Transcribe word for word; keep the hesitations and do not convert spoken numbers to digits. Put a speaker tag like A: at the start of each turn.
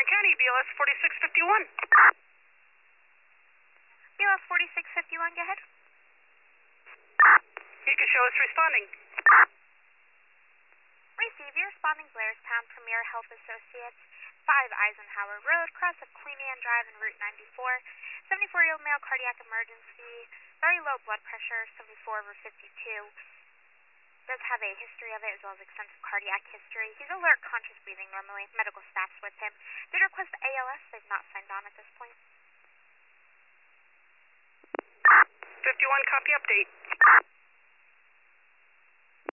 A: Warren County, B L S forty-six fifty-one.
B: B L S forty-six fifty-one, go ahead.
A: You can show us responding.
B: Receive, you're responding Blairstown Premier Health Associates, five Eisenhower Road, cross of Queen Anne Drive and Route ninety-four. seventy-four-year-old male, cardiac emergency, very low blood pressure, seventy-four over fifty-two. Does have a history of it as well as extensive cardiac history. He's alert, conscious breathing normally. Medical staff's with him. Did request A L S. They've not signed on at this point.
A: fifty-one, copy update.